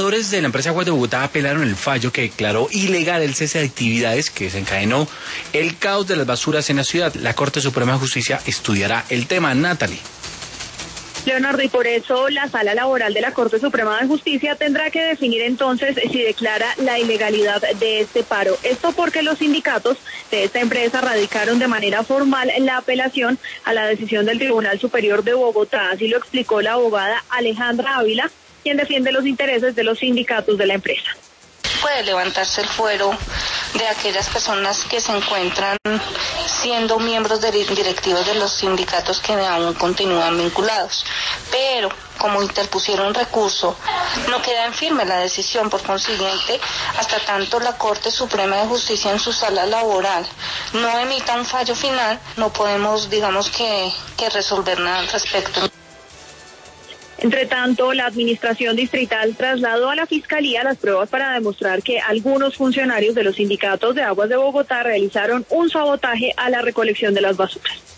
trabajadores de la empresa Aguas de Bogotá apelaron el fallo que declaró ilegal el cese de actividades que desencadenó el caos de las basuras en la ciudad. La Corte Suprema de Justicia estudiará el tema. Natalie. Leonardo, y por eso la Sala Laboral de la Corte Suprema de Justicia tendrá que definir entonces si declara la ilegalidad de este paro. Esto porque los sindicatos de esta empresa radicaron de manera formal la apelación a la decisión del Tribunal Superior de Bogotá. Así lo explicó la abogada Alejandra Ávila, quien defiende los intereses de los sindicatos de la empresa. Puede levantarse el fuero de aquellas personas que se encuentran siendo miembros directivos de los sindicatos que aún continúan vinculados, pero como interpusieron recurso, no queda en firme la decisión. Por consiguiente, hasta tanto la Corte Suprema de Justicia en su sala laboral no emita un fallo final, no podemos, digamos que resolver nada al respecto. Entre tanto, la administración distrital trasladó a la Fiscalía las pruebas para demostrar que algunos funcionarios de los sindicatos de Aguas de Bogotá realizaron un sabotaje a la recolección de las basuras.